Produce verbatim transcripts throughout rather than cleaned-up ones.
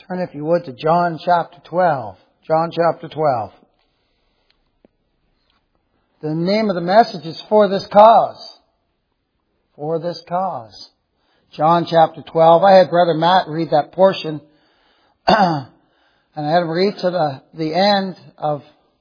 Turn, if you would, to John chapter twelve. John chapter twelve. The name of the message is For This Cause. For This Cause. John chapter twelve. I had Brother Matt read that portion. And I had him read to the, the end of,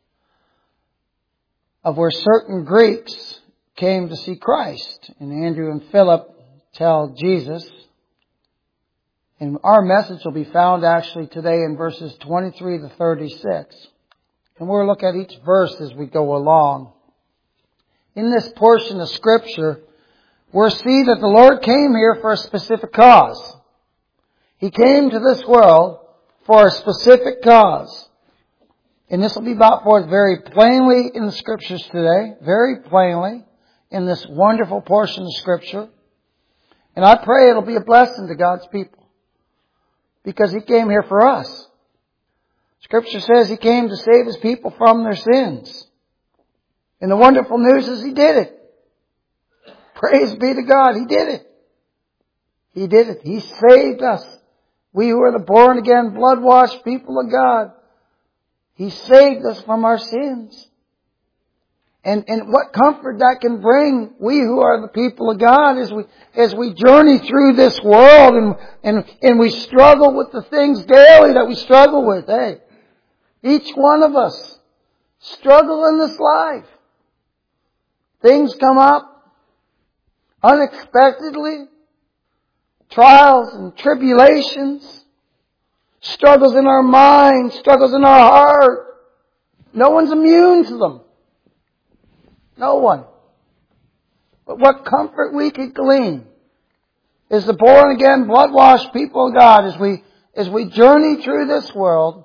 of where certain Greeks came to see Christ. And Andrew and Philip tell Jesus. And our message will be found actually today in verses twenty-three to thirty-six. And we'll look at each verse as we go along. In this portion of Scripture, we'll see that the Lord came here for a specific cause. He came to this world for a specific cause. And this will be brought forth very plainly in the Scriptures today. Very plainly in this wonderful portion of Scripture. And I pray it'll be a blessing to God's people. Because He came here for us. Scripture says He came to save His people from their sins. And the wonderful news is He did it. Praise be to God. He did it. He did it. He saved us. We who are the born again, blood washed people of God. He saved us from our sins. And, and what comfort that can bring we who are the people of God as we, as we journey through this world and, and, and we struggle with the things daily that we struggle with. Hey, each one of us struggle in this life. Things come up unexpectedly. Trials and tribulations. Struggles in our mind. Struggles in our heart. No one's immune to them. No one. But what comfort we could glean is the born again, blood washed people of God as we, as we journey through this world,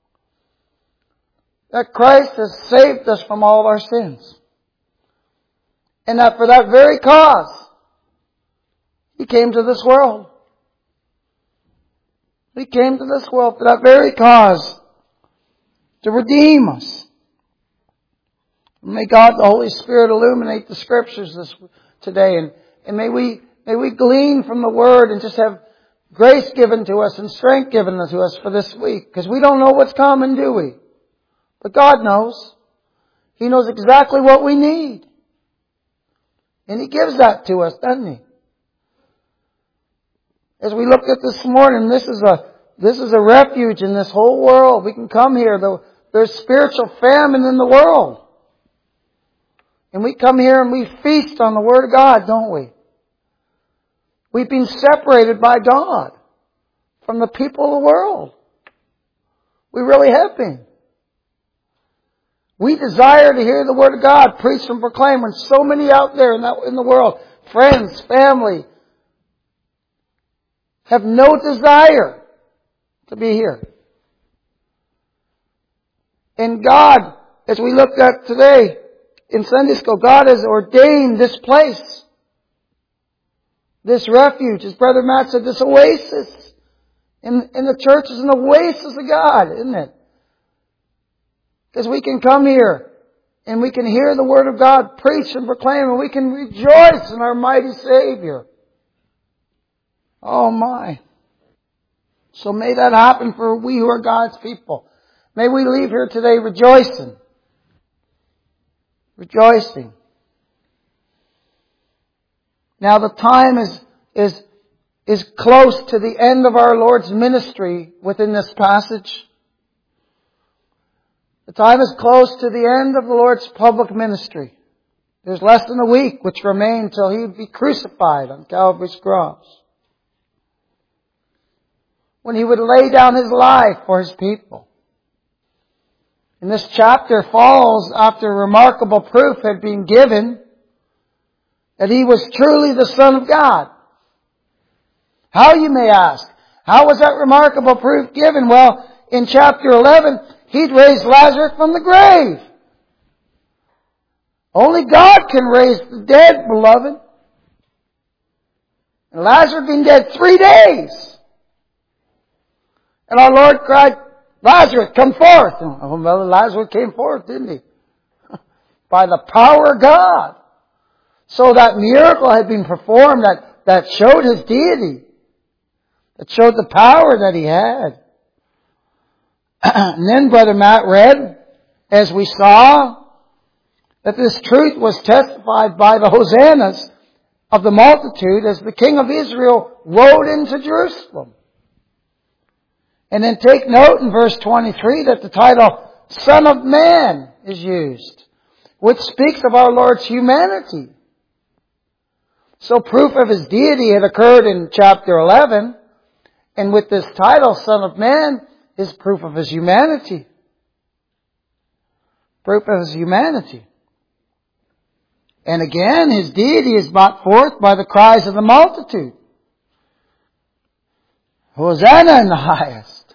that Christ has saved us from all of our sins. And that for that very cause, He came to this world. He came to this world for that very cause, to redeem us. May God, the Holy Spirit, illuminate the Scriptures this today. And, and may we, may we glean from the Word and just have grace given to us and strength given to us for this week. Because we don't know what's coming, do we? But God knows. He knows exactly what we need. And He gives that to us, doesn't He? As we looked at this morning, this is a, this is a refuge in this whole world. We can come here. There's spiritual famine in the world. And we come here and we feast on the Word of God, don't we? We've been separated by God from the people of the world. We really have been. We desire to hear the Word of God preached and proclaimed when so many out there in, that, in the world, friends, family, have no desire to be here. And God, as we looked at today, in Sunday school, God has ordained this place, this refuge, as Brother Matt said, this oasis. In, in the church is an oasis of God, isn't it? Because we can come here and we can hear the Word of God preached and proclaimed, and we can rejoice in our mighty Savior. Oh my. So may that happen for we who are God's people. May we leave here today rejoicing. Rejoicing. Now the time is, is, is close to the end of our Lord's ministry within this passage. The time is close to the end of the Lord's public ministry. There's less than a week which remained till He would be crucified on Calvary's cross. When He would lay down His life for His people. And this chapter follows after remarkable proof had been given that He was truly the Son of God. How, you may ask? How was that remarkable proof given? Well, in chapter eleven, He'd raised Lazarus from the grave. Only God can raise the dead, beloved. And Lazarus had been dead three days. And our Lord cried, Lazarus, come forth. Oh, well, Lazarus came forth, didn't he? By the power of God. So that miracle had been performed that, that showed His deity. That showed the power that He had. And then Brother Matt read, as we saw, that this truth was testified by the hosannas of the multitude as the King of Israel rode into Jerusalem. And then take note in verse twenty-three that the title Son of Man is used, which speaks of our Lord's humanity. So proof of His deity had occurred in chapter eleven, and with this title, Son of Man, is proof of His humanity. Proof of His humanity. And again, His deity is brought forth by the cries of the multitude. Hosanna in the highest.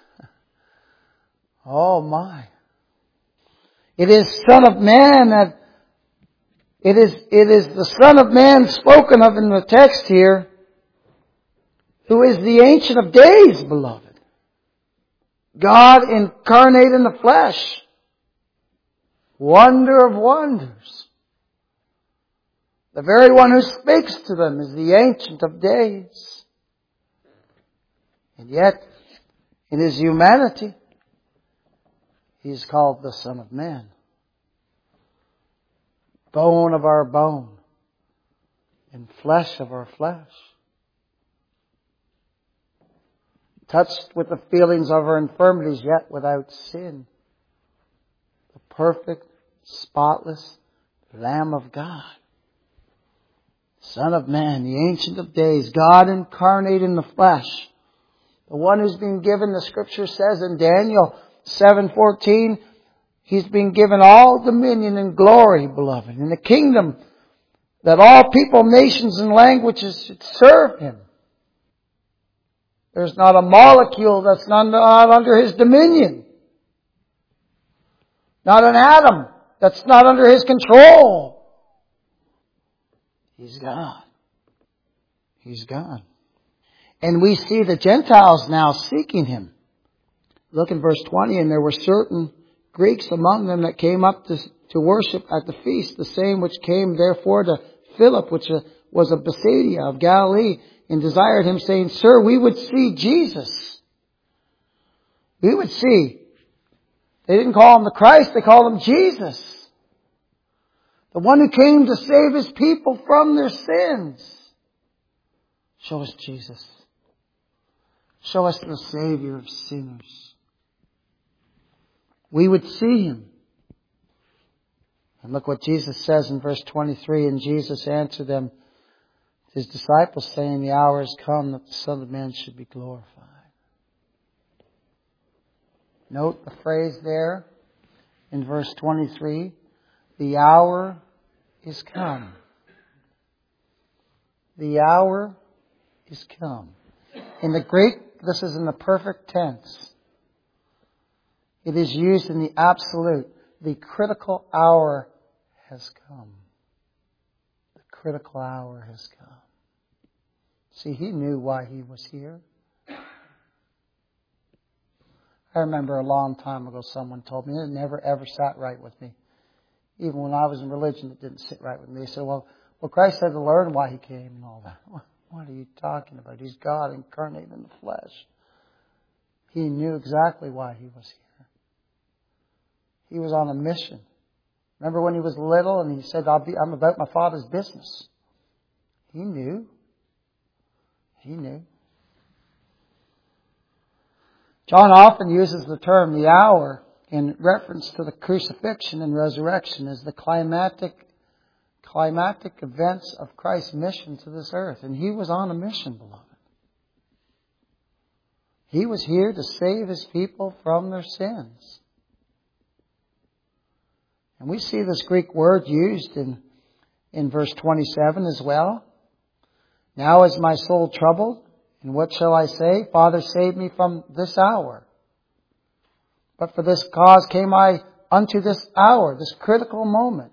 Oh my. It is Son of Man that, it is, it is the Son of Man spoken of in the text here, who is the Ancient of Days, beloved. God incarnate in the flesh. Wonder of wonders. The very one who speaks to them is the Ancient of Days. And yet, in His humanity, He is called the Son of Man. Bone of our bone, and flesh of our flesh. Touched with the feelings of our infirmities, yet without sin. The perfect, spotless Lamb of God. Son of Man, the Ancient of Days, God incarnate in the flesh. The one who's been given, the Scripture says in Daniel seven fourteen, He's been given all dominion and glory, beloved, in the kingdom that all people, nations, and languages should serve Him. There's not a molecule that's not under His dominion. Not an atom that's not under His control. He's God. He's God. And we see the Gentiles now seeking Him. Look in verse twenty, and there were certain Greeks among them that came up to, to worship at the feast, the same which came therefore to Philip, which was of Bethsaida of Galilee, and desired him, saying, Sir, we would see Jesus. We would see. They didn't call Him the Christ, they called Him Jesus. The one who came to save His people from their sins. Show us Jesus. Show us the Savior of sinners. We would see Him. And look what Jesus says in verse twenty-three. And Jesus answered them, His disciples, saying, The hour has come that the Son of Man should be glorified. Note the phrase there in verse twenty-three. The hour is come. The hour is come. In the Greek, this is in the perfect tense. It is used in the absolute. The critical hour has come. The critical hour has come. See, He knew why He was here. I remember a long time ago someone told me, it never ever sat right with me. Even when I was in religion, it didn't sit right with me. They said, well, well, Christ had to learn why He came and all that. What are you talking about? He's God incarnate in the flesh. He knew exactly why He was here. He was on a mission. Remember when He was little and He said, I'll be, I'm about my Father's business. He knew. He knew. John often uses the term the hour in reference to the crucifixion and resurrection as the climatic, climatic events of Christ's mission to this earth. And He was on a mission, beloved. He was here to save His people from their sins. And we see this Greek word used in, in verse twenty-seven as well. Now is my soul troubled, and what shall I say? Father, save me from this hour. But for this cause came I unto this hour, this critical moment.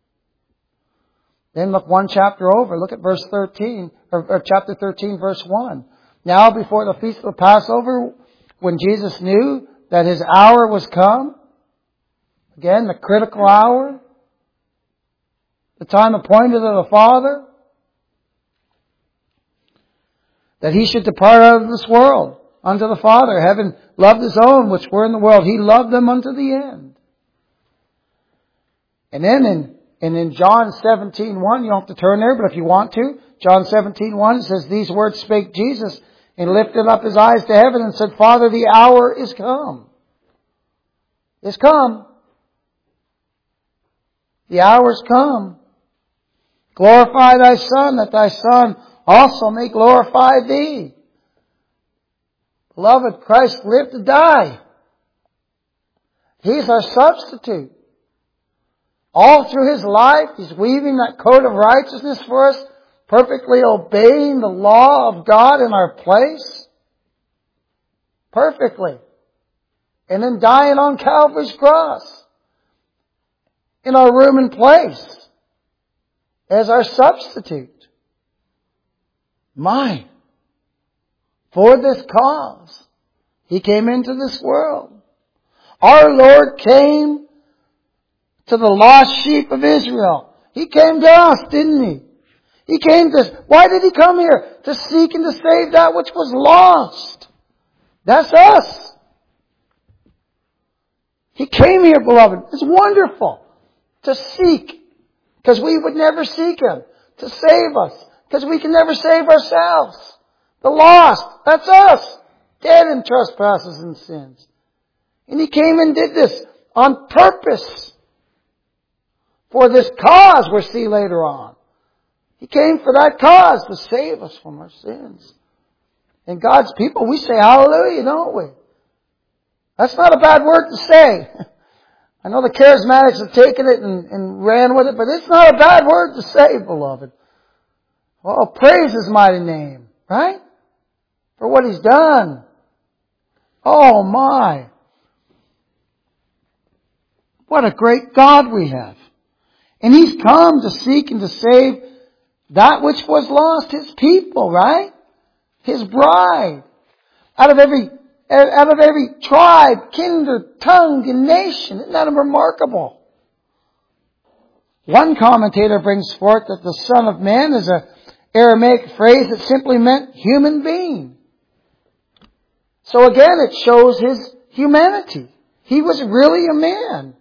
Then look one chapter over. Look at verse thirteen, or, or chapter thirteen, verse one. Now before the feast of the Passover, when Jesus knew that His hour was come, again, the critical hour, the time appointed of the Father, that He should depart out of this world unto the Father, having loved His own which were in the world, He loved them unto the end. And then in, and in John seventeen one, you don't have to turn there, but if you want to, John seventeen one says, these words spake Jesus, and lifted up His eyes to heaven and said, Father, the hour is come. It's come. The hour is come. Glorify Thy Son, that Thy Son also may glorify Thee. Beloved, Christ lived to die. He's our substitute. All through His life, He's weaving that coat of righteousness for us, perfectly obeying the law of God in our place. Perfectly. And then dying on Calvary's cross. In our room and place. As our substitute. Mine. For this cause, He came into this world. Our Lord came to the lost sheep of Israel. He came to us, didn't He? He came to, why did He come here? To seek and to save that which was lost. That's us. He came here, beloved. It's wonderful to seek, because we would never seek Him. To save us, because we can never save ourselves. The lost, that's us. Dead in trespasses and sins. And He came and did this on purpose. For this cause we'll see later on. He came for that cause, to save us from our sins. And God's people, we say hallelujah, don't we? That's not a bad word to say. I know the charismatics have taken it and, and ran with it, but it's not a bad word to say, beloved. Oh, praise His mighty name, right? For what He's done. Oh my. What a great God we have. And He's come to seek and to save that which was lost, His people, right? His bride. Out of every, out of every tribe, kindred, tongue, and nation. Isn't that remarkable? One commentator brings forth that the Son of Man is an Aramaic phrase that simply meant human being. So again, it shows His humanity. He was really a man.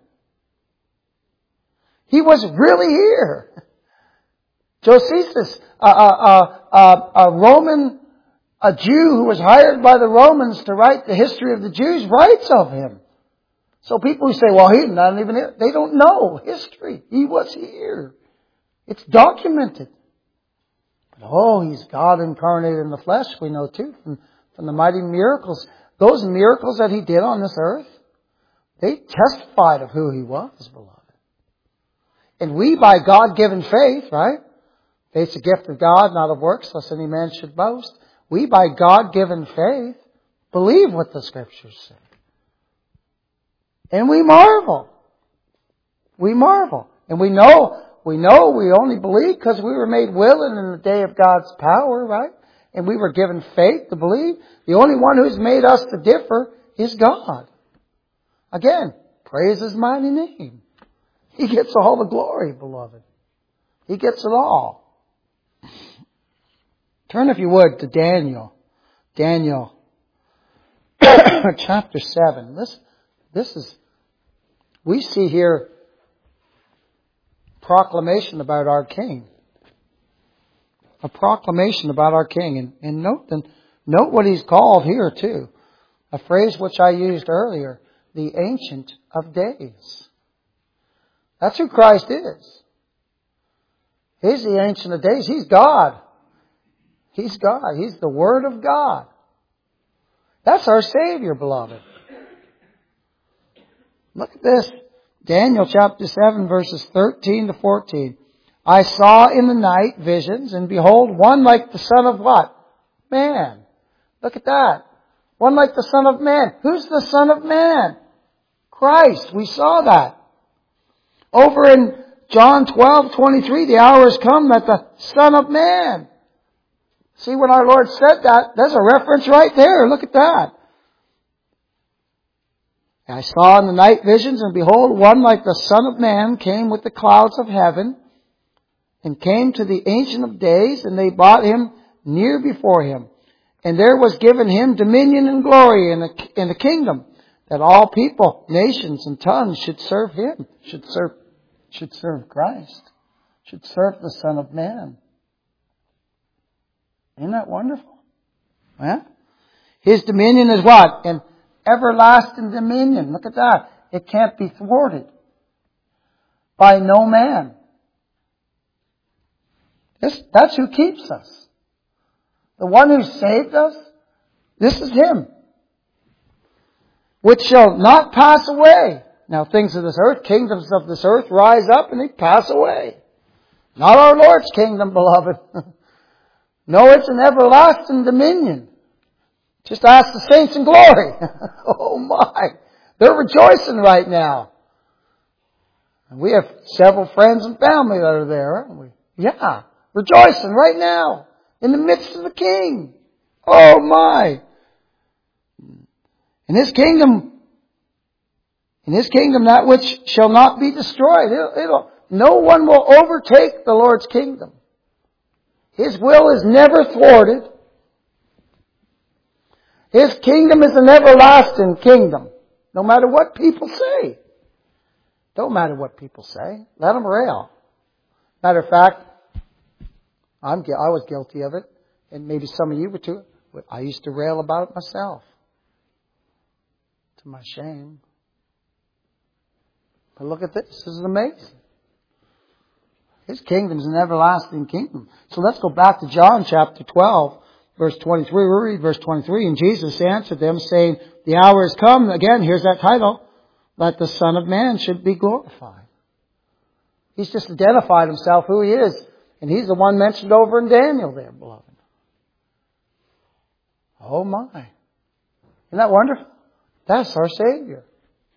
He was really here. Josephus, a, a, a, a, a Roman, a Jew who was hired by the Romans to write the history of the Jews, writes of Him. So people who say, well, He's not even here, they don't know history. He was here. It's documented. But oh, He's God incarnated in the flesh, we know too, from, from the mighty miracles. Those miracles that He did on this earth, they testified of who He was, beloved. And we, by God-given faith, right? Faith's a gift of God, not of works, lest any man should boast. We, by God-given faith, believe what the Scriptures say. And we marvel. We marvel. And we know, we know we only believe because we were made willing in the day of God's power, right? And we were given faith to believe. The only one who's made us to differ is God. Again, praise His mighty name. He gets all the glory, beloved. He gets it all. Turn, if you would, to Daniel. Daniel. Chapter seven. This, this is, we see here proclamation about our King. A proclamation about our King. And, and note, and note what He's called here too. A phrase which I used earlier. The Ancient of Days. That's who Christ is. He's the Ancient of Days. He's God. He's God. He's the Word of God. That's our Savior, beloved. Look at this. Daniel chapter seven, verses thirteen to fourteen. I saw in the night visions, and behold, one like the Son of what? Man. Look at that. One like the Son of Man. Who's the Son of Man? Christ. We saw that. Over in John twelve twenty-three, the hour has come that the Son of Man. See, when our Lord said that, there's a reference right there. Look at that. I saw in the night visions, and behold, one like the Son of Man came with the clouds of heaven, and came to the Ancient of Days, and they brought Him near before Him. And there was given him dominion and glory in the, in the kingdom, that all people, nations, and tongues should serve him, should serve, should serve Christ, should serve the Son of Man. Isn't that wonderful? Yeah? His dominion is what? An everlasting dominion. Look at that. It can't be thwarted by no man. This, that's who keeps us. The one who saved us, this is him. Which shall not pass away. Now things of this earth, kingdoms of this earth rise up and they pass away. Not our Lord's kingdom, beloved. No, it's an everlasting dominion. Just ask the saints in glory. Oh my. They're rejoicing right now. And we have several friends and family that are there, aren't we? Yeah. Rejoicing right now. In the midst of the King. Oh my. In His kingdom, in His kingdom that which shall not be destroyed. It'll, it'll, no one will overtake the Lord's kingdom. His will is never thwarted. His kingdom is an everlasting kingdom. No matter what people say. Don't matter what people say. Let them rail. Matter of fact, I'm, I was guilty of it. And maybe some of you were too. I used to rail about it myself. To my shame. But look at this. This is amazing. His kingdom is an everlasting kingdom. So let's go back to John chapter twelve, verse twenty-three. We'll read verse twenty-three. And Jesus answered them, saying, the hour has come. Again, here's that title. That the Son of Man should be glorified. He's just identified himself who he is. And he's the one mentioned over in Daniel there, beloved. Oh my. Isn't that wonderful? That's our Savior.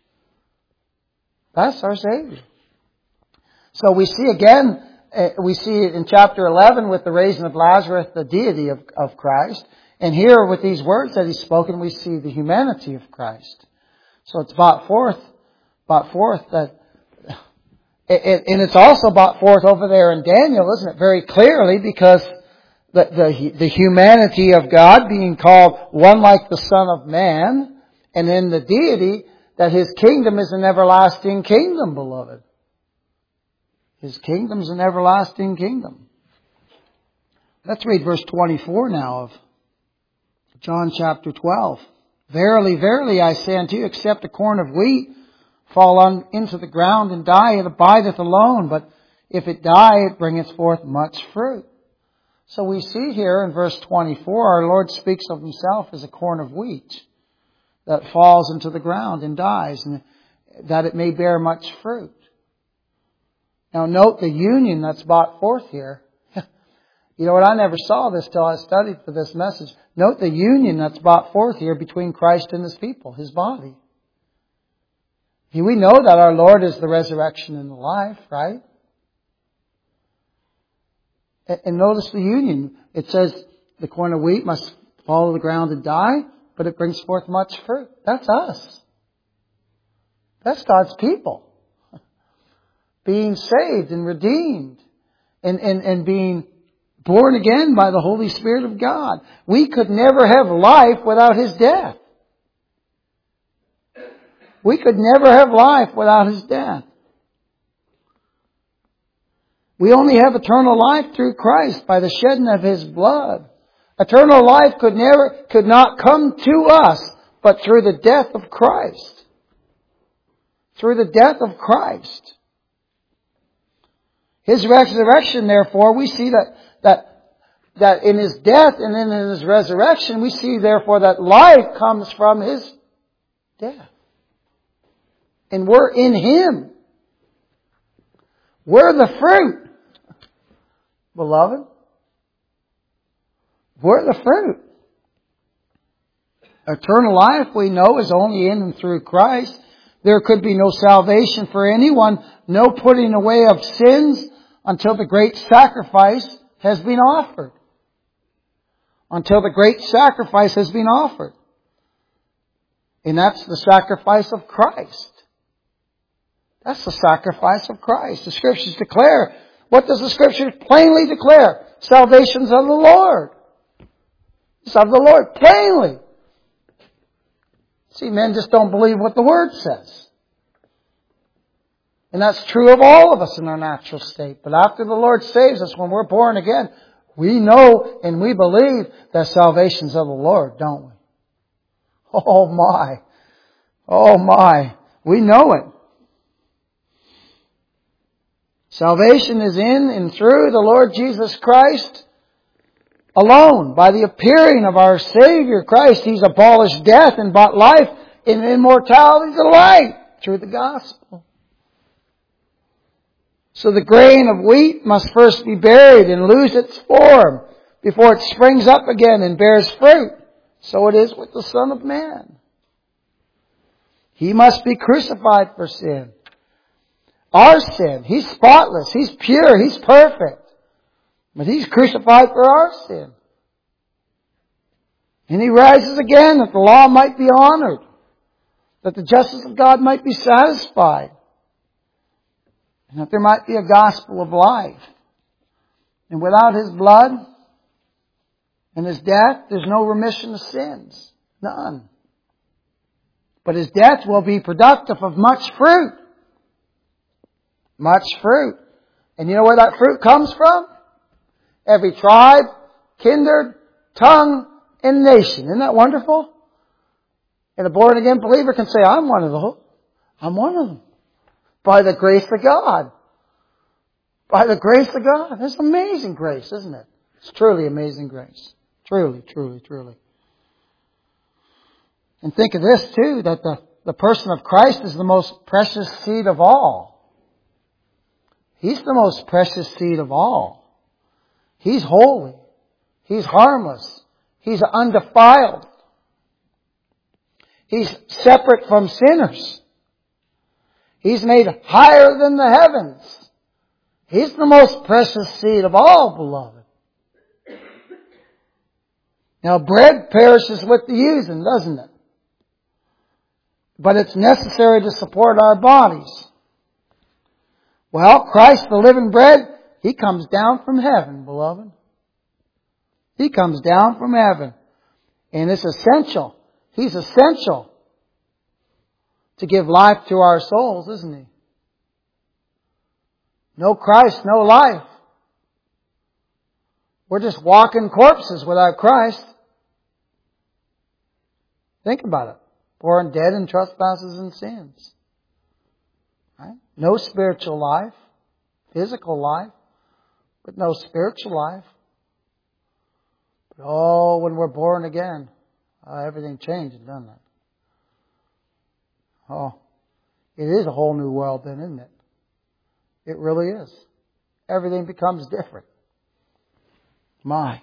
That's our Savior. So we see again, uh, we see it in chapter eleven with the raising of Lazarus, the deity of, of Christ. And here with these words that He's spoken, we see the humanity of Christ. So it's brought forth, brought forth that, it, and it's also brought forth over there in Daniel, isn't it? Very clearly, because the, the, the humanity of God being called one like the Son of Man, and then the deity, that His kingdom is an everlasting kingdom, beloved. His kingdom is an everlasting kingdom. Let's read verse twenty-four now of John chapter twelve. Verily, verily, I say unto you, except a corn of wheat fall on, into the ground and die, it abideth alone. But if it die, it bringeth forth much fruit. So we see here in verse twenty-four, our Lord speaks of Himself as a corn of wheat that falls into the ground and dies, and that it may bear much fruit. Now note the union that's brought forth here. You know what? I never saw this till I studied for this message. Note the union that's brought forth here between Christ and His people, His body. We know that our Lord is the resurrection and the life, right? And notice the union. It says the corn of wheat must fall to the ground and die, but it brings forth much fruit. That's us. That's God's people. Being saved and redeemed and, and, and being born again by the Holy Spirit of God. We could never have life without His death. We could never have life without His death. We only have eternal life through Christ by the shedding of His blood. Eternal life could never, could not come to us but through the death of Christ. Through the death of Christ. His resurrection, therefore, we see that, that, that in His death and in His resurrection, we see, therefore, that life comes from His death. And we're in Him. We're the fruit. Beloved. We're the fruit. Eternal life, we know, is only in and through Christ. There could be no salvation for anyone, no putting away of sins until the great sacrifice has been offered. Until the great sacrifice has been offered. And that's the sacrifice of Christ. That's the sacrifice of Christ. The Scriptures declare, what does the Scripture plainly declare? Salvation's of the Lord. of the Lord, plainly. See, men just don't believe what the Word says. And that's true of all of us in our natural state. But after the Lord saves us, when we're born again, we know and we believe that salvation's of the Lord, don't we? Oh my. Oh my. We know it. Salvation is in and through the Lord Jesus Christ alone. By the appearing of our Savior Christ, He's abolished death and brought life and immortality to light through the gospel. So the grain of wheat must first be buried and lose its form before it springs up again and bears fruit. So it is with the Son of Man. He must be crucified for sin. Our sin. He's spotless. He's pure. He's perfect. But He's crucified for our sin. And He rises again that the law might be honored. That the justice of God might be satisfied. And that there might be a gospel of life. And without His blood and His death, there's no remission of sins. None. But His death will be productive of much fruit. Much fruit. And you know where that fruit comes from? Every tribe, kindred, tongue, and nation. Isn't that wonderful? And a born again believer can say, I'm one of those. I'm one of them. By the grace of God. By the grace of God. It's amazing grace, isn't it? It's truly amazing grace. Truly, truly, truly. And think of this too, that the, the person of Christ is the most precious seed of all. He's the most precious seed of all. He's holy. He's harmless. He's undefiled. He's separate from sinners. He's made higher than the heavens. He's the most precious seed of all, beloved. Now, bread perishes with the using, doesn't it? But it's necessary to support our bodies. Well, Christ, the living bread, He comes down from heaven, beloved. He comes down from heaven. And it's essential. He's essential to give life to our souls, isn't He? No Christ, no life. We're just walking corpses without Christ. Think about it. Born dead in trespasses and sins. Right? No spiritual life. Physical life. But no spiritual life. But oh, when we're born again, uh, everything changes, doesn't it? Oh, it is a whole new world then, isn't it? It really is. Everything becomes different. My.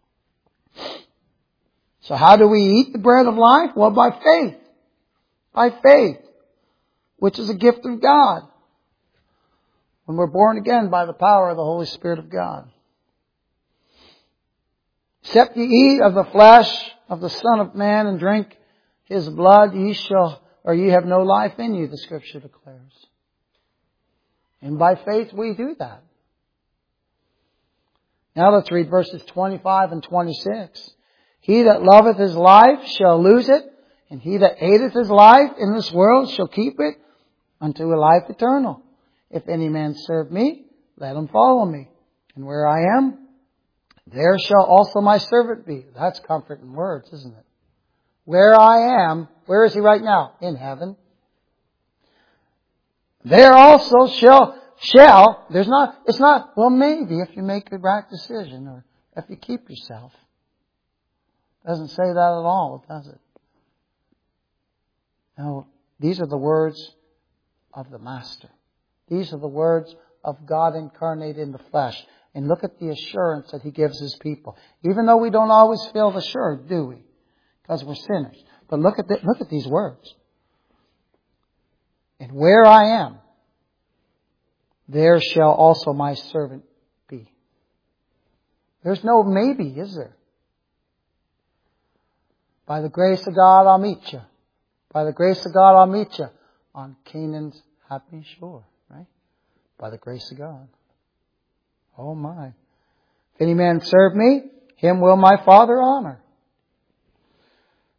So how do we eat the bread of life? Well, by faith. By faith. Which is a gift of God. When we're born again by the power of the Holy Spirit of God. Except ye eat of the flesh of the Son of Man and drink His blood, ye shall, or ye have no life in you, the Scripture declares. And by faith we do that. Now let's read verses twenty-five and twenty-six. He that loveth his life shall lose it, and he that hateth his life in this world shall keep it unto a life eternal. If any man serve me, let him follow me. And where I am, there shall also my servant be. That's comfort in words, isn't it? Where I am, where is he right now? In heaven. There also shall, shall, there's not, it's not, well maybe if you make the right decision or if you keep yourself. It doesn't say that at all, does it? No, these are the words of the Master. These are the words of God incarnate in the flesh. And look at the assurance that He gives His people. Even though we don't always feel assured, do we? Because we're sinners. But look at the, look at these words. And where I am, there shall also my servant be. There's no maybe, is there? By the grace of God, I'll meet you. By the grace of God, I'll meet you on Canaan's happy shore. Right? By the grace of God. Oh my. If any man serve me, him will my Father honor.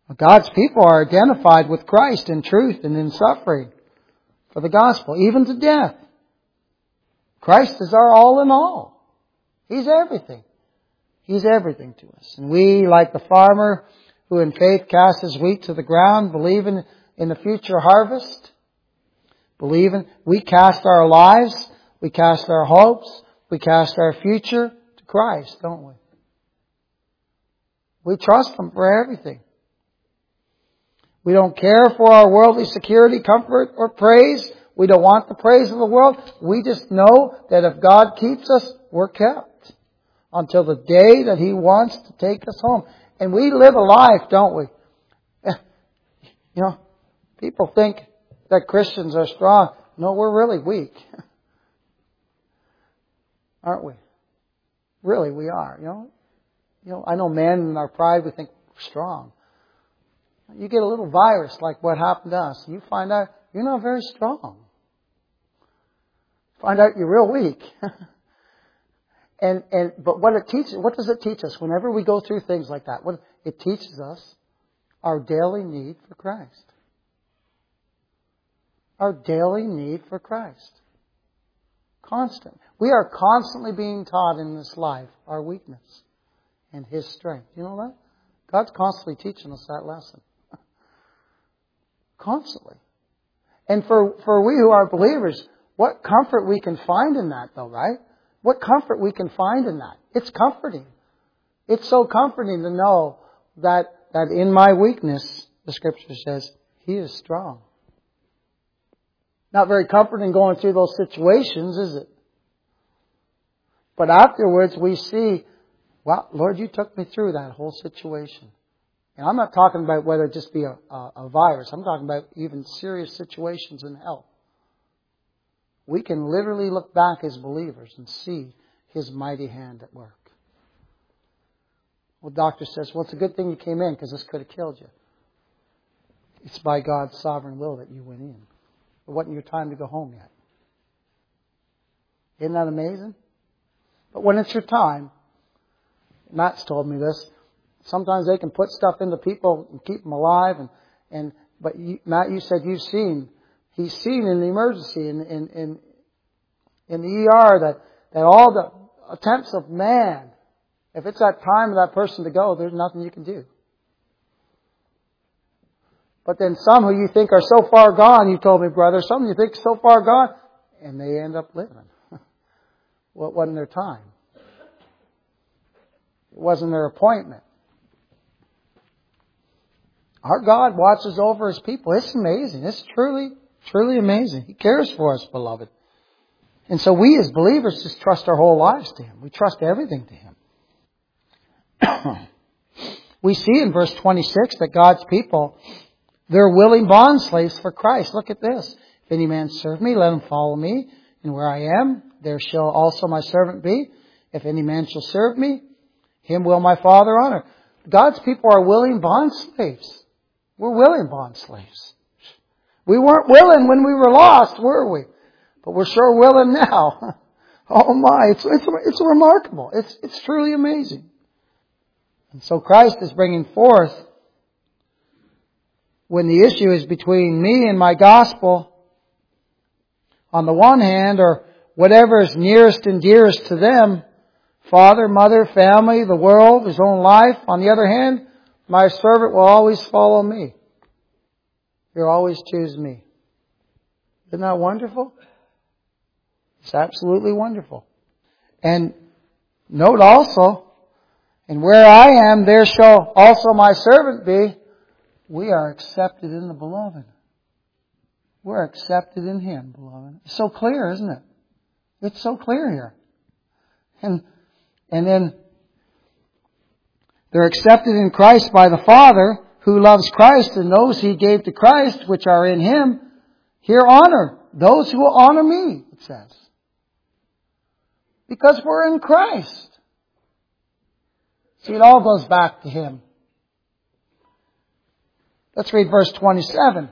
God's people are identified with Christ in truth and in suffering for the gospel, even to death. Christ is our all in all. He's everything. He's everything to us. And we, like the farmer who in faith casts his wheat to the ground, believing in the future harvest, believing, we cast our lives, we cast our hopes, we cast our future to Christ, don't we? We trust Him for everything. We don't care for our worldly security, comfort, or praise. We don't want the praise of the world. We just know that if God keeps us, we're kept until the day that He wants to take us home. And we live a life, don't we? You know, people think that Christians are strong. No, we're really weak. Aren't we? Really, we are. You know, you know. I know men in our pride, we think we're strong. You get a little virus like what happened to us. You find out you're not very strong. Find out you're real weak. and and but what it teaches, what does it teach us? Whenever we go through things like that, what it teaches us, our daily need for Christ. Our daily need for Christ. Constant. We are constantly being taught in this life our weakness and His strength. You know that? God's constantly teaching us that lesson. Constantly. And for, for we who are believers, what comfort we can find in that though, right? What comfort we can find in that. It's comforting. It's so comforting to know that, that in my weakness, the Scripture says, He is strong. Not very comforting going through those situations, is it? But afterwards we see, well, Lord, You took me through that whole situation. And I'm not talking about whether it just be a, a, a virus. I'm talking about even serious situations in hell. We can literally look back as believers and see His mighty hand at work. Well, the doctor says, well, it's a good thing you came in because this could have killed you. It's by God's sovereign will that you went in. It wasn't your time to go home yet. Isn't that amazing? But when it's your time, Matt's told me this, sometimes they can put stuff into people and keep them alive. And, and but you, Matt, you said you've seen, he's seen in the emergency, in, in, in, in the E R, that, that all the attempts of man, if it's that time of that person to go, there's nothing you can do. But then some who you think are so far gone, you told me, brother, some you think so far gone, and they end up living. Well, it wasn't their time. It wasn't their appointment. Our God watches over His people. It's amazing. It's truly, truly amazing. He cares for us, beloved. And so we as believers just trust our whole lives to Him. We trust everything to Him. We see in verse twenty-six that God's people, they're willing bondslaves for Christ. Look at this. If any man serve me, let him follow me. And where I am, there shall also my servant be. If any man shall serve me, him will my Father honor. God's people are willing bondslaves. We're willing bondslaves. We weren't willing when we were lost, were we? But we're sure willing now. Oh my, it's, it's, it's remarkable. It's, it's truly amazing. And so Christ is bringing forth, when the issue is between me and my gospel, on the one hand, or whatever is nearest and dearest to them, father, mother, family, the world, his own life. On the other hand, my servant will always follow me. He'll always choose me. Isn't that wonderful? It's absolutely wonderful. And note also, and where I am, there shall also my servant be. We are accepted in the beloved. We're accepted in Him, beloved. It's so clear, isn't it? It's so clear here. And, and then they're accepted in Christ by the Father, who loves Christ, and those He gave to Christ, which are in Him, here honor those who will honor me, it says. Because we're in Christ. See, it all goes back to Him. Let's read verse twenty-seven.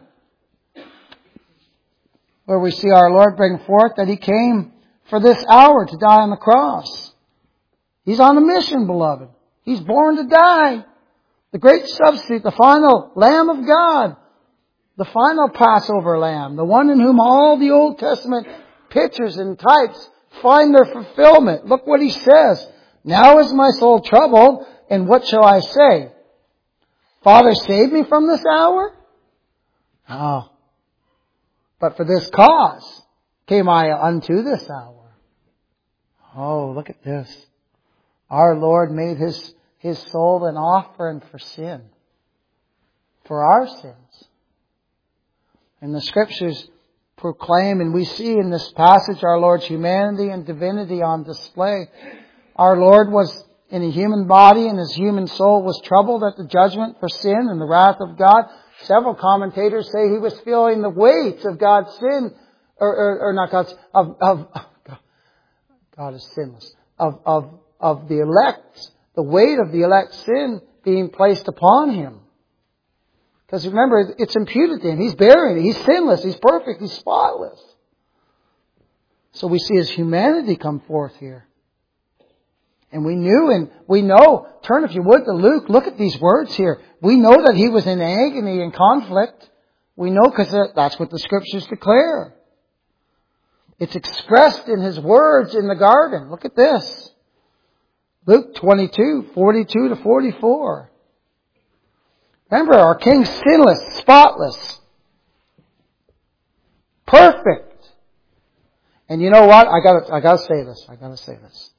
Where we see our Lord bring forth that He came for this hour to die on the cross. He's on a mission, beloved. He's born to die. The great substitute, the final Lamb of God. The final Passover Lamb. The one in whom all the Old Testament pictures and types find their fulfillment. Look what He says. Now is my soul troubled, and what shall I say? Father, save me from this hour? Oh. But for this cause came I unto this hour. Oh, look at this. Our Lord made His, His soul an offering for sin. For our sins. And the Scriptures proclaim, and we see in this passage our Lord's humanity and divinity on display. Our Lord was in a human body, and His human soul was troubled at the judgment for sin and the wrath of God. Several commentators say He was feeling the weight of God's sin, or, or, or not God's, of, of, God, God is sinless, of, of, of the elect's, the weight of the elect's sin being placed upon Him. Because remember, it's imputed to Him. He's bearing it. He's sinless. He's perfect. He's spotless. So we see His humanity come forth here. And we knew and we know, turn if you would to Luke, look at these words here. We know that He was in agony and conflict. We know because that's what the Scriptures declare. It's expressed in His words in the garden. Look at this. Luke twenty-two, forty-two to forty-four. Remember, our King's sinless, spotless, perfect. And you know what? I gotta, I gotta say this. I gotta say this.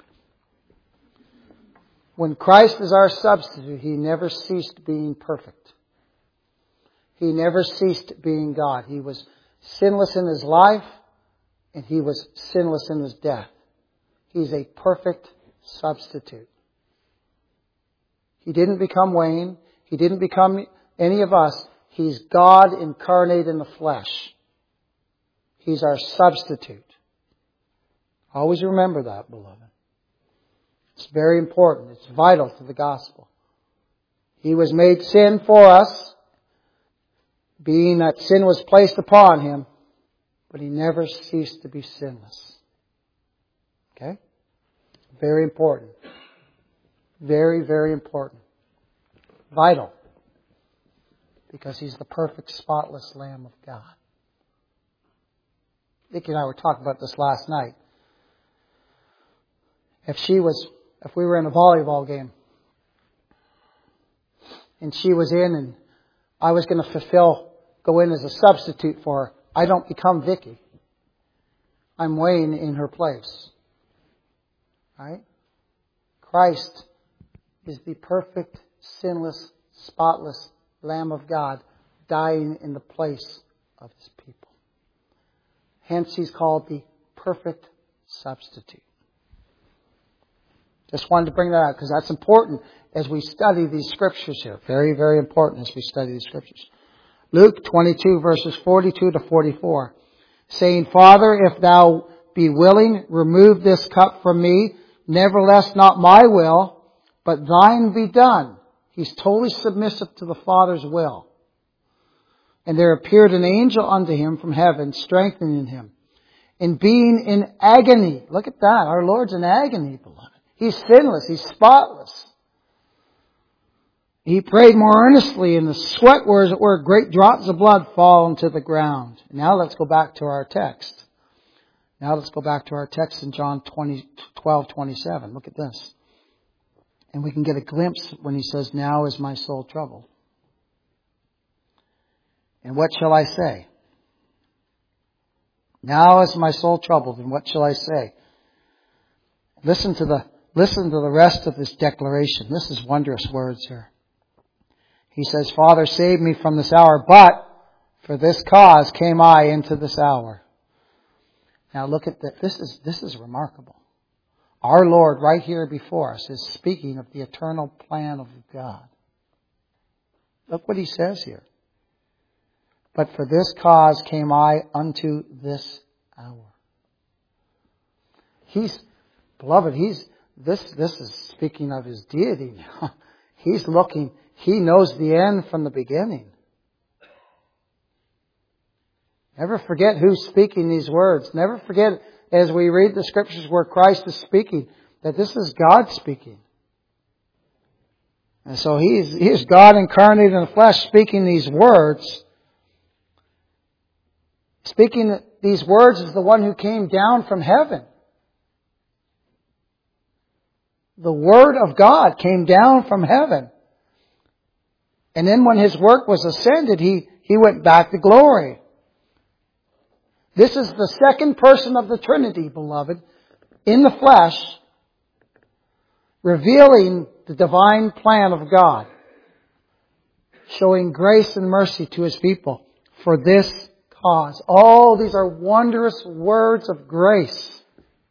When Christ is our substitute, He never ceased being perfect. He never ceased being God. He was sinless in His life, and He was sinless in His death. He's a perfect substitute. He didn't become Wayne. He didn't become any of us. He's God incarnate in the flesh. He's our substitute. Always remember that, beloved. It's very important. It's vital to the gospel. He was made sin for us, being that sin was placed upon Him, but He never ceased to be sinless. Okay? Very important. Very, very important. Vital. Because He's the perfect, spotless Lamb of God. Vicki and I were talking about this last night. If she was, if we were in a volleyball game, and she was in and I was going to fulfill, go in as a substitute for her, I don't become Vicki. I'm Wayne in her place. Right? Christ is the perfect, sinless, spotless Lamb of God dying in the place of His people. Hence He's called the perfect substitute. Just wanted to bring that out because that's important as we study these Scriptures here. Very, very important as we study these Scriptures. Luke twenty-two verses forty-two to forty-four. Saying, Father, if Thou be willing, remove this cup from me. Nevertheless, not my will, but Thine be done. He's totally submissive to the Father's will. And there appeared an angel unto him from heaven, strengthening him. And being in agony. Look at that. Our Lord's in agony, beloved. He's sinless. He's spotless. He prayed more earnestly, and the sweat were, as it were, great drops of blood fall into the ground. Now let's go back to our text. Now let's go back to our text in John twelve twenty-seven. Look at this. And we can get a glimpse when He says, now is my soul troubled. And what shall I say? Now is my soul troubled, and what shall I say? Listen to the, listen to the rest of this declaration. This is wondrous words here. He says, Father, save me from this hour, but for this cause came I into this hour. Now look at that. This is, this is remarkable. Our Lord right here before us is speaking of the eternal plan of God. Look what He says here. But for this cause came I unto this hour. He's, beloved, he's, this, this is speaking of His deity now. He's looking, He knows the end from the beginning. Never forget who's speaking these words. Never forget, as we read the Scriptures where Christ is speaking, that this is God speaking. And so He is, he is God incarnate in the flesh speaking these words. Speaking these words is the one who came down from heaven. The Word of God came down from heaven. And then when His work was ascended, He, he went back to glory. This is the second person of the Trinity, beloved, in the flesh, revealing the divine plan of God, showing grace and mercy to His people for this cause. Oh, these are wondrous words of grace.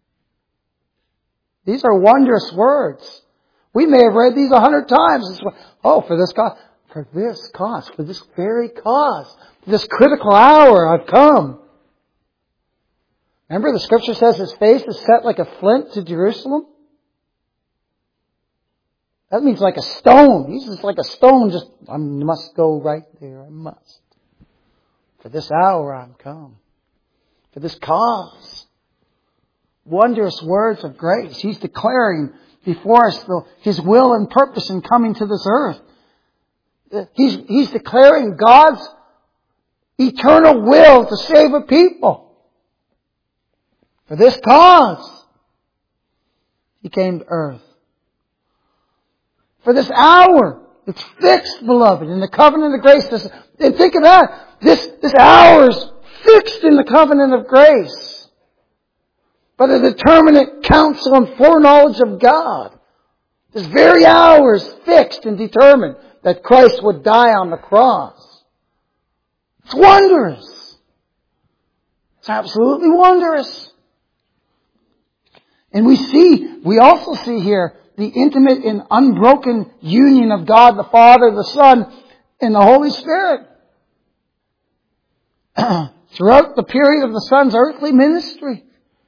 These are wondrous words. We may have read these a hundred times. Oh, for this cause, for this cause, for this very cause, for this critical hour I've come. Remember the scripture says His face is set like a flint to Jerusalem? That means like a stone. He's just like a stone. Just, I must go right there. I must. For this hour I'm come. For this cause. Wondrous words of grace. He's declaring before us the, His will and purpose in coming to this earth. He's, he's declaring God's eternal will to save a people. For this cause, He came to earth. For this hour, it's fixed, beloved, in the covenant of grace. This, and think of that. This, this hour is fixed in the covenant of grace. By the determinate counsel and foreknowledge of God. This very hour is fixed and determined that Christ would die on the cross. It's wondrous. It's absolutely wondrous. And we see, we also see here the intimate and unbroken union of God the Father, the Son, and the Holy Spirit. Throughout the period of the Son's earthly ministry,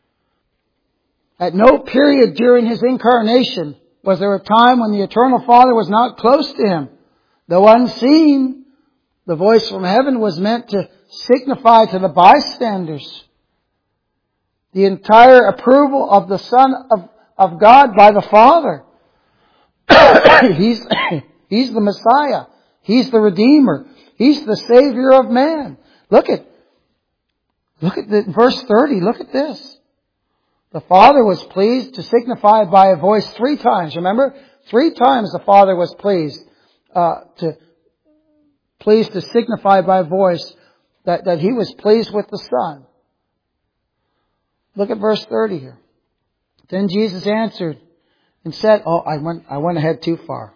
at no period during His incarnation was there a time when the Eternal Father was not close to Him. Though unseen, the voice from heaven was meant to signify to the bystanders the entire approval of the Son of, of God by the Father. he's, he's the Messiah. He's the Redeemer. He's the Savior of man. Look at, look at the, verse thirty. Look at this. The Father was pleased to signify by a voice three times. Remember? Three times the Father was pleased, uh, to, pleased to signify by voice that, that He was pleased with the Son. Look at verse thirty here. Then Jesus answered and said, oh, I went, I went ahead too far.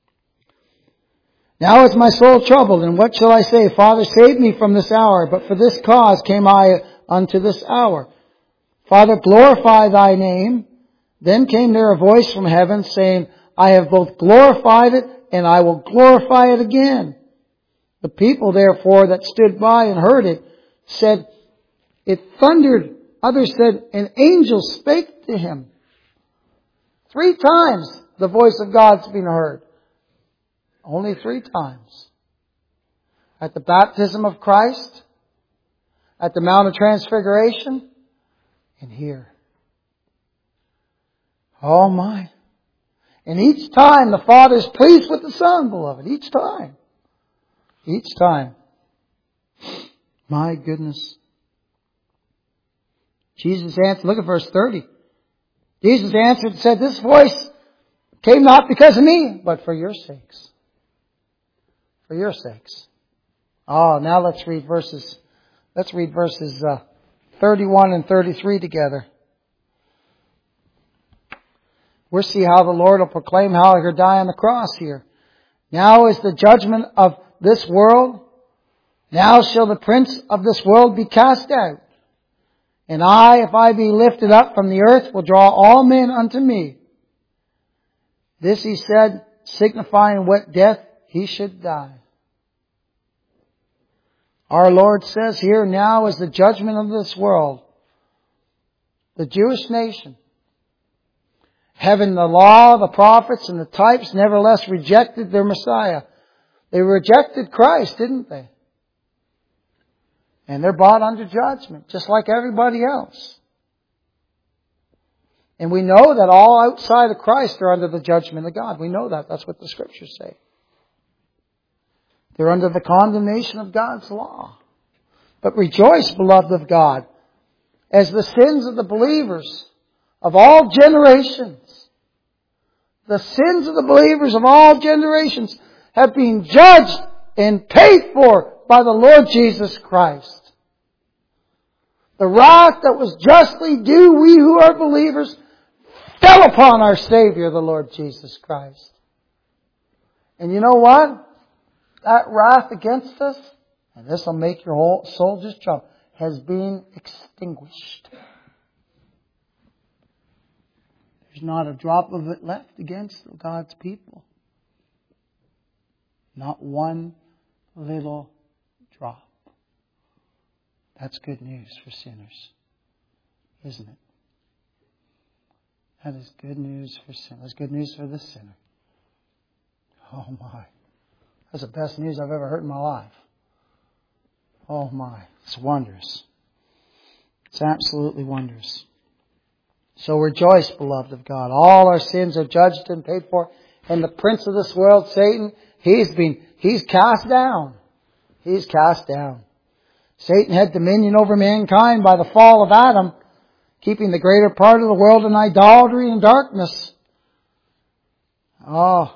Now is my soul troubled, and what shall I say? Father, save me from this hour, but for this cause came I unto this hour. Father, glorify Thy name. Then came there a voice from heaven saying, I have both glorified it, and I will glorify it again. The people therefore that stood by and heard it said, it thundered. Others said, an angel spake to Him. Three times the voice of God's been heard. Only three times. At the baptism of Christ, at the Mount of Transfiguration, and here. Oh my. And each time the Father is pleased with the Son, beloved. Each time. Each time. My goodness. Jesus answered, look at verse thirty. Jesus answered and said, this voice came not because of me, but for your sakes. For your sakes. Oh, now let's read verses, let's read verses uh, thirty-one and thirty-three together. We'll see how the Lord will proclaim how He'll die on the cross here. Now is the judgment of this world. Now shall the prince of this world be cast out. And I, if I be lifted up from the earth, will draw all men unto me. This He said, signifying what death He should die. Our Lord says here, now is the judgment of this world. The Jewish nation, having the law, the prophets, and the types, nevertheless rejected their Messiah. They rejected Christ, didn't they? And they're brought under judgment, just like everybody else. And we know that all outside of Christ are under the judgment of God. We know that. That's what the Scriptures say. They're under the condemnation of God's law. But rejoice, beloved of God, as the sins of the believers of all generations, the sins of the believers of all generations have been judged and paid for by the Lord Jesus Christ. The wrath that was justly due, we who are believers, fell upon our Savior, the Lord Jesus Christ. And you know what? That wrath against us, and this will make your whole soul just jump, has been extinguished. There's not a drop of it left against God's people. Not one little drop. That's good news for sinners, isn't it? That is good news for sinners. That's good news for the sinner. Oh my. That's the best news I've ever heard in my life. Oh my. It's wondrous. It's absolutely wondrous. So rejoice, beloved of God. All our sins are judged and paid for. And the prince of this world, Satan, he's been, he's cast down. He's cast down. Satan had dominion over mankind by the fall of Adam, keeping the greater part of the world in idolatry and darkness. Oh.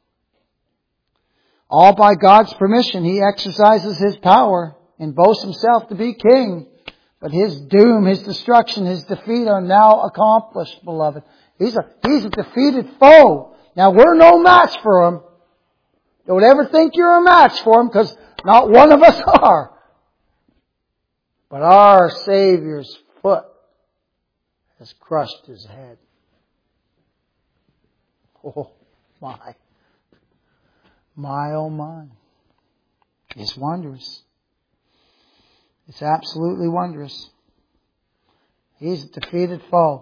All by God's permission, he exercises his power and boasts himself to be king. But his doom, his destruction, his defeat are now accomplished, beloved. He's a, he's a defeated foe. Now we're no match for him. Don't ever think you're a match for him, because not one of us are. But our Savior's foot has crushed his head. Oh my. My oh my. It's wondrous. It's absolutely wondrous. He's a defeated foe.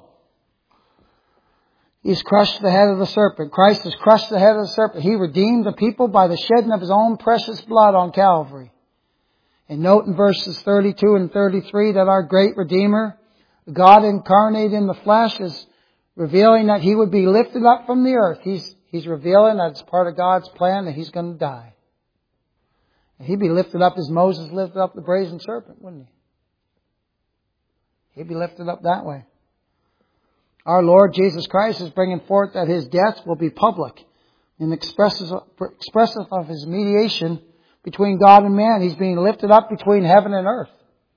He's crushed the head of the serpent. Christ has crushed the head of the serpent. He redeemed the people by the shedding of His own precious blood on Calvary. And note in verses thirty-two and thirty-three that our great Redeemer, God incarnate in the flesh, is revealing that He would be lifted up from the earth. He's, he's revealing that it's part of God's plan that He's going to die. And He'd be lifted up as Moses lifted up the brazen serpent, wouldn't He? He'd be lifted up that way. Our Lord Jesus Christ is bringing forth that His death will be public and expresses, expressive of His mediation between God and man. He's being lifted up between heaven and earth.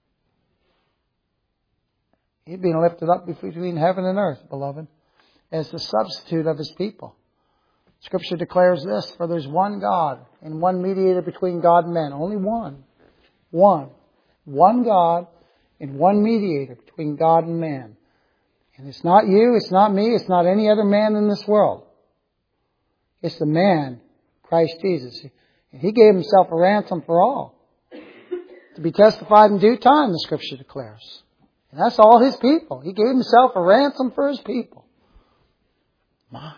He's being lifted up between heaven and earth, beloved, as the substitute of His people. Scripture declares this, for there's one God and one mediator between God and man. Only one. One. One God and one mediator between God and man. And it's not you, it's not me, it's not any other man in this world. It's the man, Christ Jesus. And He gave Himself a ransom for all. To be testified in due time, the Scripture declares. And that's all His people. He gave Himself a ransom for His people. My.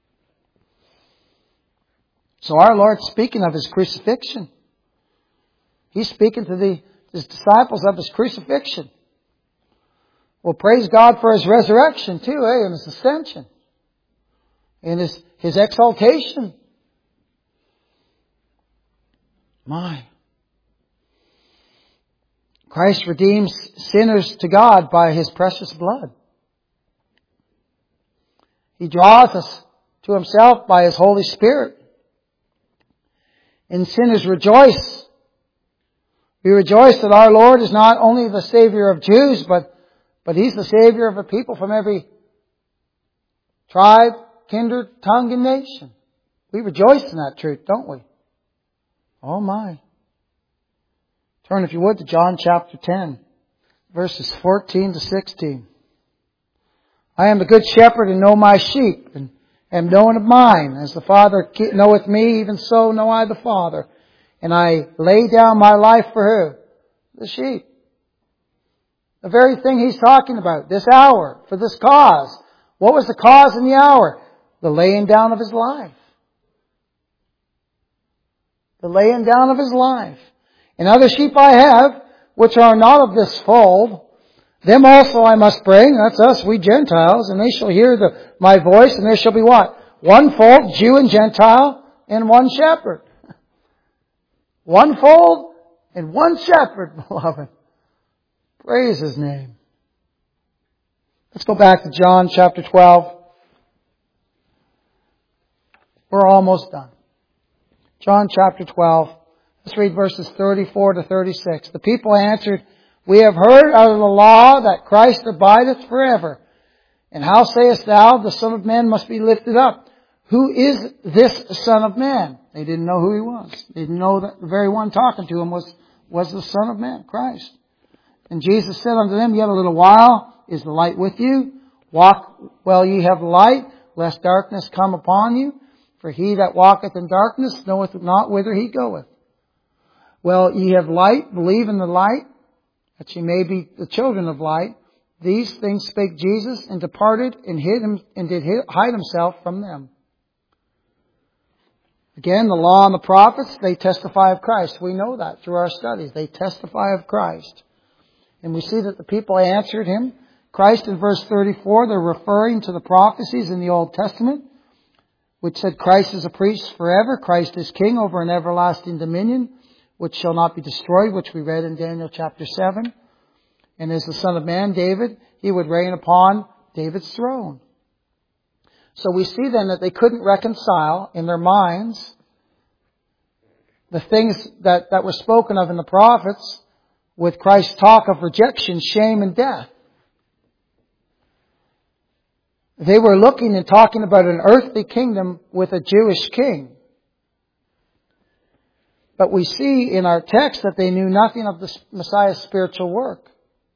So our Lord's speaking of His crucifixion. He's speaking to the, His disciples of His crucifixion. Well, praise God for His resurrection too, eh? And His ascension. And His, His exaltation. My. Christ redeems sinners to God by His precious blood. He draweth us to Himself by His Holy Spirit. And sinners rejoice. We rejoice that our Lord is not only the Savior of Jews, but, but He's the Savior of a people from every tribe, kindred, tongue, and nation. We rejoice in that truth, don't we? Oh my. Turn, if you would, to John chapter ten, verses fourteen to sixteen. I am the good shepherd and know my sheep, and am known of mine. As the Father knoweth me, even so know I the Father. And I lay down my life for who? The sheep. The very thing He's talking about, this hour, for this cause. What was the cause in the hour? The laying down of His life. The laying down of His life. And other sheep I have, which are not of this fold. Them also I must bring, that's us, we Gentiles, and they shall hear the, my voice, and there shall be what? One fold, Jew and Gentile, and one shepherd. One fold and one shepherd, beloved. Praise His name. Let's go back to John chapter twelve. We're almost done. John chapter twelve. Let's read verses thirty-four to thirty-six. The people answered, We have heard out of the law that Christ abideth forever. And how sayest thou, the Son of Man must be lifted up? Who is this Son of Man? They didn't know who He was. They didn't know that the very one talking to Him was, was the Son of Man, Christ. And Jesus said unto them, Yet a little while is the light with you. Walk while ye have light, lest darkness come upon you. For he that walketh in darkness knoweth not whither he goeth. Well, ye have light, believe in the light, that ye may be the children of light. These things spake Jesus, and departed, and hid him, and did hide Himself from them. Again, the law and the prophets, they testify of Christ. We know that through our studies. They testify of Christ. And we see that the people answered Him. Christ in verse thirty-four, they're referring to the prophecies in the Old Testament, which said Christ is a priest forever. Christ is king over an everlasting dominion, which shall not be destroyed, which we read in Daniel chapter seven. And as the Son of Man, David, He would reign upon David's throne. So we see then that they couldn't reconcile in their minds the things that, that were spoken of in the prophets with Christ's talk of rejection, shame, and death. They were looking and talking about an earthly kingdom with a Jewish king. But we see in our text that they knew nothing of the Messiah's spiritual work,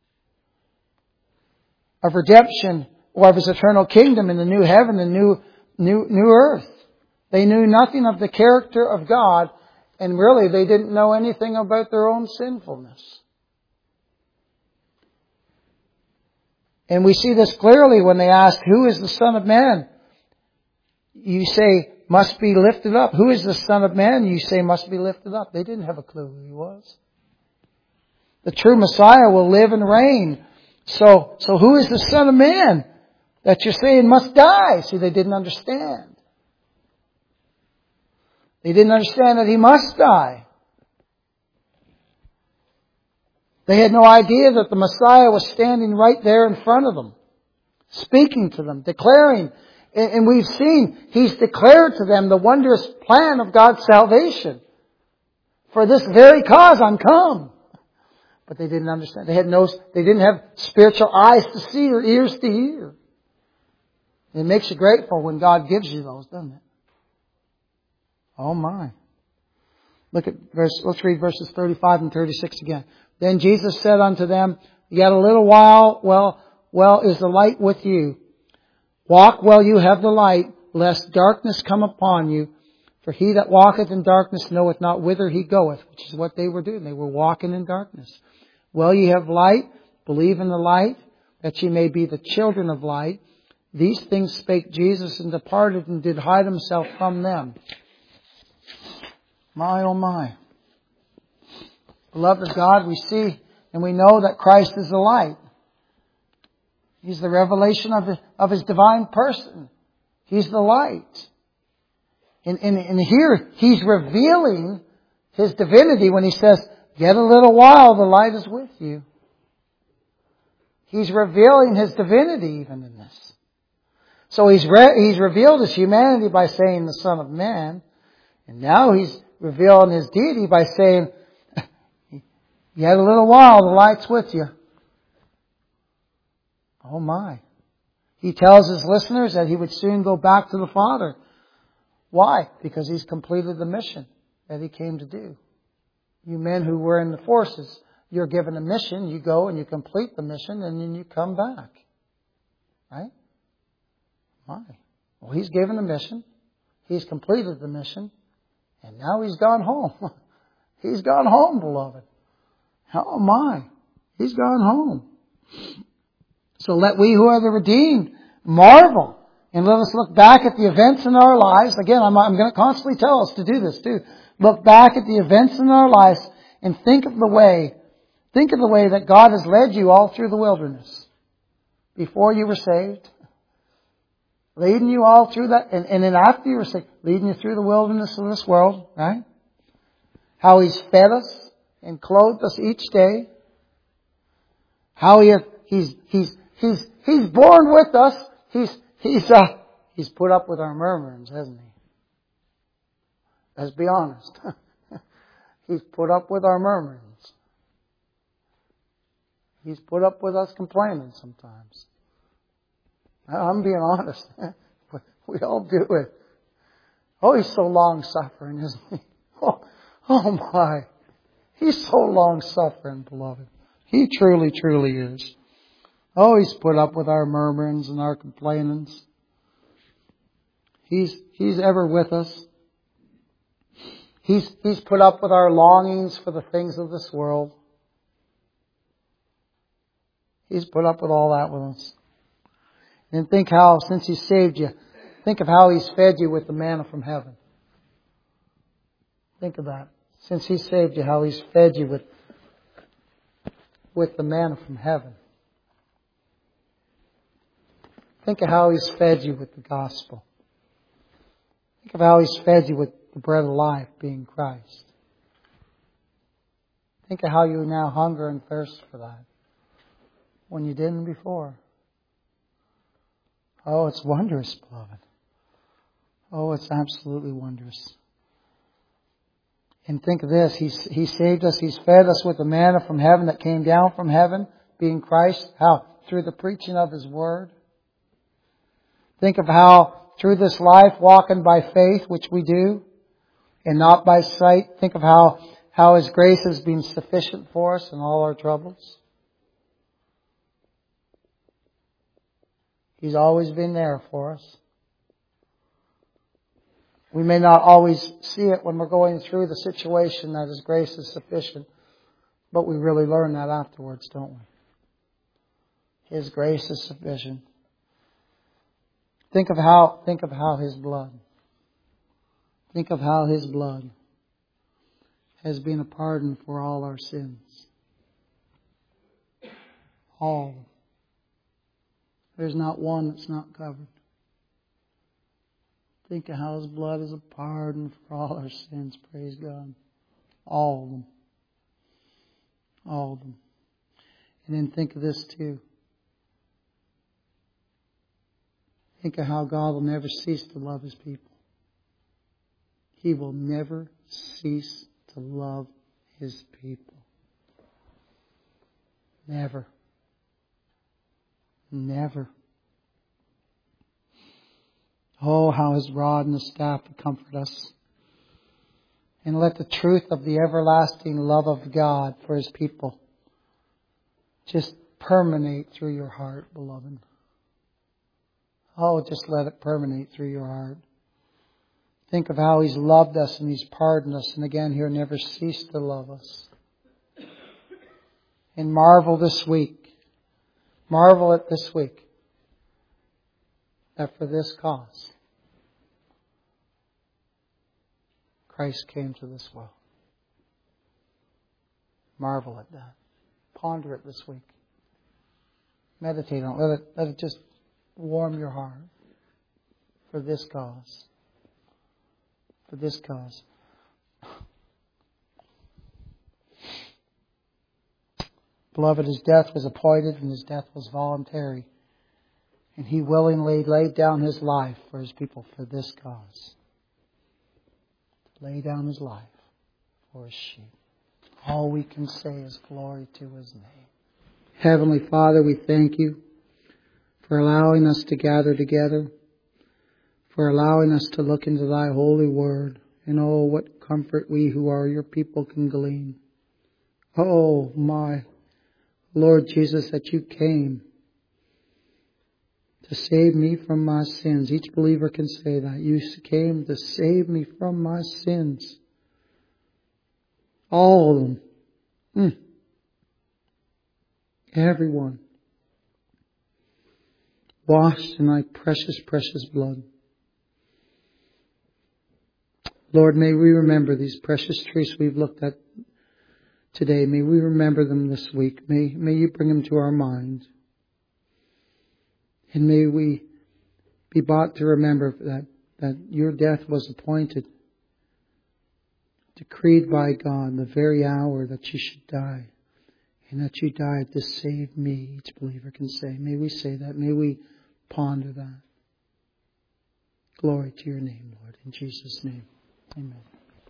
of redemption, or of His eternal kingdom in the new heaven and new, new, new earth. They knew nothing of the character of God, and really they didn't know anything about their own sinfulness. And we see this clearly when they ask, Who is the Son of Man? You say, must be lifted up. Who is the Son of Man? You say, must be lifted up. They didn't have a clue who He was. The true Messiah will live and reign. So, so who is the Son of Man that you're saying must die? See, they didn't understand. They didn't understand that He must die. They had no idea that the Messiah was standing right there in front of them, speaking to them, declaring. And we've seen He's declared to them the wondrous plan of God's salvation. For this very cause I'm come. But they didn't understand. They had no, they didn't have spiritual eyes to see or ears to hear. It makes you grateful when God gives you those, doesn't it? Oh my. Look at verse, let's read verses thirty-five and thirty-six again. Then Jesus said unto them, Yet a little while, well, well is the light with you. Walk while you have the light, lest darkness come upon you. For he that walketh in darkness knoweth not whither he goeth, which is what they were doing. They were walking in darkness. Well, ye have light, believe in the light, that ye may be the children of light. These things spake Jesus, and departed, and did hide Himself from them. My, oh my. Beloved of God, we see and we know that Christ is the light. He's the revelation of His, of His divine person. He's the light. And, and, and here He's revealing His divinity when He says, Yet a little while the light is with you. He's revealing His divinity even in this. So He's, re- he's revealed His humanity by saying the Son of Man. And now He's revealing His deity by saying, Yet a little while the light's with you. Oh my. He tells His listeners that He would soon go back to the Father. Why? Because He's completed the mission that He came to do. You men who were in the forces, you're given a mission, you go and you complete the mission, and then you come back. Right? Why? Well, He's given the mission. He's completed the mission. And now He's gone home. He's gone home, beloved. Oh my. He's gone home. So let we who are the redeemed marvel. And let us look back at the events in our lives. Again, I'm, I'm going to constantly tell us to do this too. Look back at the events in our lives and think of the way, Think of the way that God has led you all through the wilderness. Before you were saved. Leading you all through that. And, and then after you were saved. Leading you through the wilderness of this world. Right? How He's fed us and clothed us each day. How He has, He's, He's, He's, He's born with us. He's, He's, uh, He's put up with our murmurings, hasn't He? Let's be honest. He's put up with our murmurings. He's put up with us complaining sometimes. I'm being honest. We all do it. Oh, He's so long-suffering, isn't He? Oh, oh my. He's so long-suffering, beloved. He truly, truly is. Oh, He's put up with our murmurings and our complainings. He's, He's ever with us. He's, He's put up with our longings for the things of this world. He's put up with all that with us. And think how, since He saved you, think of how He's fed you with the manna from heaven. Think of that. Since He saved you, how He's fed you with, with the manna from heaven. Think of how He's fed you with the gospel. Think of how He's fed you with the bread of life, being Christ. Think of how you now hunger and thirst for that when you didn't before. Oh, it's wondrous, beloved. Oh, it's absolutely wondrous. And think of this. He's, he saved us. He's fed us with the manna from heaven that came down from heaven, being Christ. How? Through the preaching of His Word. Think of how through this life, walking by faith, which we do, and not by sight. Think of how, how His grace has been sufficient for us in all our troubles. He's always been there for us. We may not always see it when we're going through the situation that His grace is sufficient, but we really learn that afterwards, don't we? His grace is sufficient. Think of how, think of how His blood, think of how His blood has been a pardon for all our sins. All. There's not one that's not covered. Think of how His blood is a pardon for all our sins. Praise God. All of them. All of them. And then think of this too. Think of how God will never cease to love His people. He will never cease to love His people. Never. Never. Oh, how His rod and His staff to comfort us. And let the truth of the everlasting love of God for His people just permeate through your heart, beloved. Oh, just let it permeate through your heart. Think of how He's loved us and He's pardoned us. And again, He'll never cease to love us. And marvel this week. Marvel at this week. That for this cause, Christ came to this world. Marvel at that. Ponder it this week. Meditate on it. Let it, let it just warm your heart for this cause. For this cause. Beloved, His death was appointed and His death was voluntary. And He willingly laid down His life for His people for this cause. Lay down His life for His sheep. All we can say is glory to His name. Heavenly Father, we thank You for allowing us to gather together, for allowing us to look into Thy holy word. And oh, what comfort we who are Your people can glean. Oh, my Lord Jesus, that You came to save me from my sins. Each believer can say that. You came to save me from my sins. All of them. Mm. Everyone. Washed in Thy precious, precious blood. Lord, may we remember these precious truths we've looked at today. May we remember them this week. May, may you bring them to our mind. And may we be brought to remember that, that your death was appointed, decreed by God, the very hour that you should die. And that you died to save me, each believer can say. May we say that. May we ponder that. Glory to your name, Lord. In Jesus' name, amen.